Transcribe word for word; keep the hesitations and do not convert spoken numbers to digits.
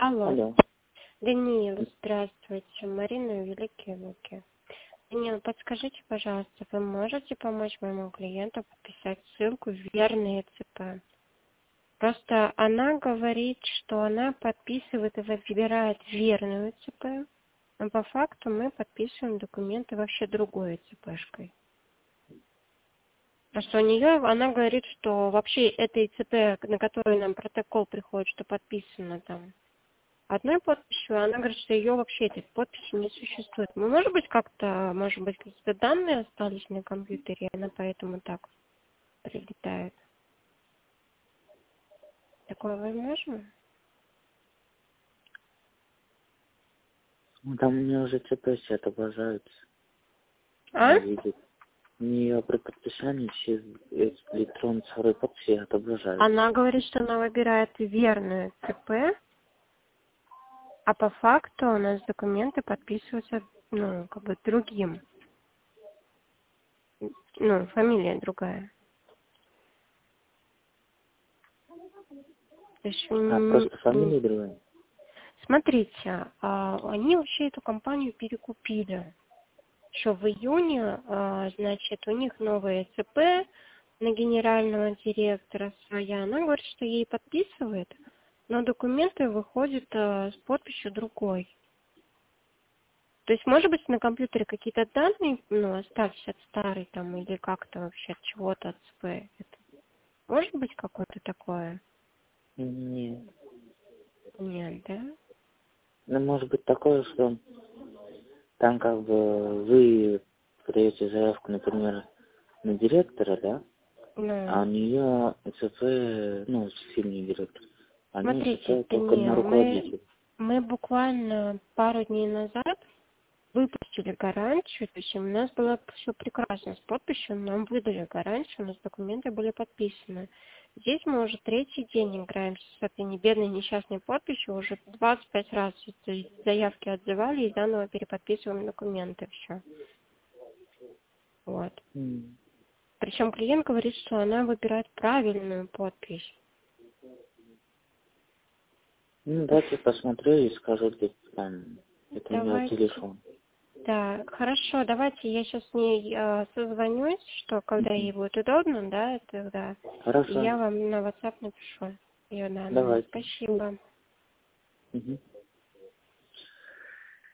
Алло. Алло. Даниил, здравствуйте. Марина, Великие Луки. Даниил, подскажите, пожалуйста, вы можете помочь моему клиенту подписать ссылку в верные ЦП? Просто она говорит, что она подписывает и выбирает верную ЦП, но по факту мы подписываем документы вообще другой ЦПшкой. Просто у нее, она говорит, что вообще этой ЦП, на которую нам протокол приходит, что подписано там одной подписью, она говорит, что ее вообще этой подписи не существует. Ну, может быть, как-то, может быть, какие-то данные остались на компьютере, и она поэтому так прилетает. Такое возможно? Ну, там у меня уже ЦП все отображаются. А? Она видит. У нее при подписании все эти электронные цифровые подписи отображаются. Она говорит, что она выбирает верную ЦП, а по факту у нас документы подписываются, ну, как бы другим. Ну, фамилия другая. То есть, А, м, просто м, фамилия другая? смотрите, а, они вообще эту компанию перекупили. Еще в июне, а, значит, у них новые ЦП на генерального директора своя. Она говорит, что ей подписывает, но документы выходят а, с подписью другой. То есть, может быть, на компьютере какие-то данные, ну, остались от старой там, или как-то вообще от чего-то от ЦП. Это может быть какое-то такое? Нет. Нет, да? Ну, может быть такое, что там как бы вы подаете заявку, например, на директора, да? А Ну, у нее ЦП, ну, сильный директор. А у нее смотрите, ЦП только на Даниил, мы, руководителя. мы буквально пару дней назад выпустили гарантию, то есть у нас было все прекрасно с подписью, нам выдали гарантию, у нас документы были подписаны. Здесь мы уже третий день играемся с этой бедной несчастной подписью, уже двадцать пять раз эти заявки отзывали и заново переподписываем документы, все. Вот. М. Причем клиент говорит, что она выбирает правильную подпись. Ну, дайте посмотрю и скажу, где там, это у нее Давайте. телефон. Да, хорошо, давайте я сейчас с ней э, созвонюсь, что когда ей Мгм. будет удобно, да, тогда, и Хорошо, я вам на WhatsApp напишу ее данные. давайте. Спасибо. Мгм.